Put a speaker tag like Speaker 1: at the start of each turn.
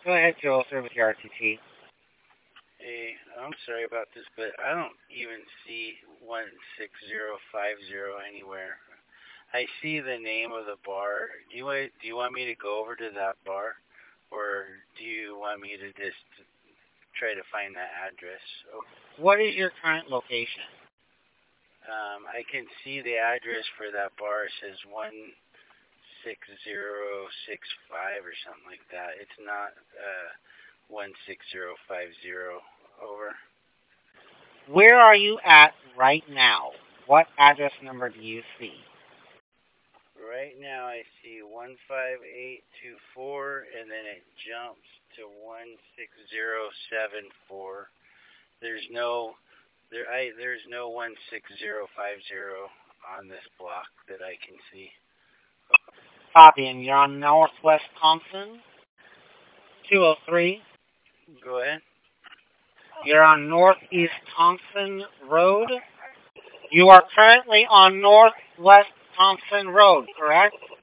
Speaker 1: Go ahead, Joel, sir, with your RTT.
Speaker 2: Hey, I'm sorry about this, but I don't even see 16050 anywhere. I see the name of the bar. Do you want me to go over to that bar, or do you want me to just try to find that address?
Speaker 1: What is your current location?
Speaker 2: I can see the address for that bar. It says 16065 or something like that. It's not 16050. Over.
Speaker 1: Where are you at right now? What address number do you see?
Speaker 2: Right now I see 15824, and then it jumps to 16074. There's no there's no 16050 on this block that I can see.
Speaker 1: Copy, and you're on Northwest Thompson, 203.
Speaker 2: Go ahead.
Speaker 1: You're on Northeast Thompson Road. You are currently on Northwest Thompson Road, correct?